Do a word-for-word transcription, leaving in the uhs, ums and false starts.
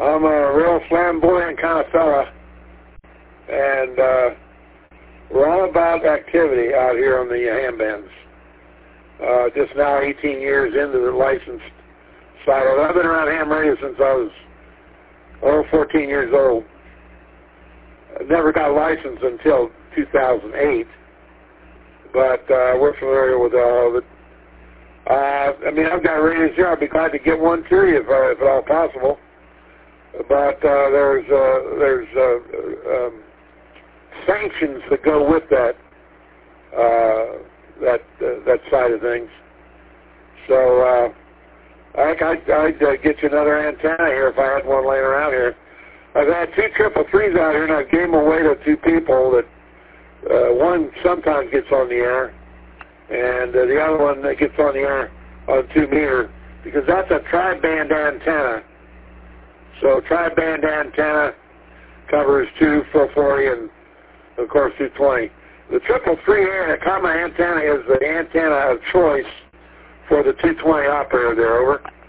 I'm a real flamboyant kind of fella, and uh, we're all about activity out here on the ham bands. Uh, just now eighteen years into the licensed side. I've been around ham radio since I was oh, fourteen years old. I never got licensed until two thousand eight, but uh, we're familiar with all of it. Uh, I mean, I've got radios here. I'd be glad to get one to you if, uh, if at all possible. But uh, there's uh, there's uh, um, sanctions that go with that uh, that uh, that side of things. So uh, I, I'd, I'd uh, get you another antenna here if I had one laying around here. I've had two triple threes out here, and I gave them away to two people. That uh, one sometimes gets on the air, and uh, the other one that gets on the air on two meter, because that's a tri-band antenna. So tri-band antenna covers two four forty and, of course, two twenty. The triple three comma antenna is the antenna of choice for the two twenty operator there, over.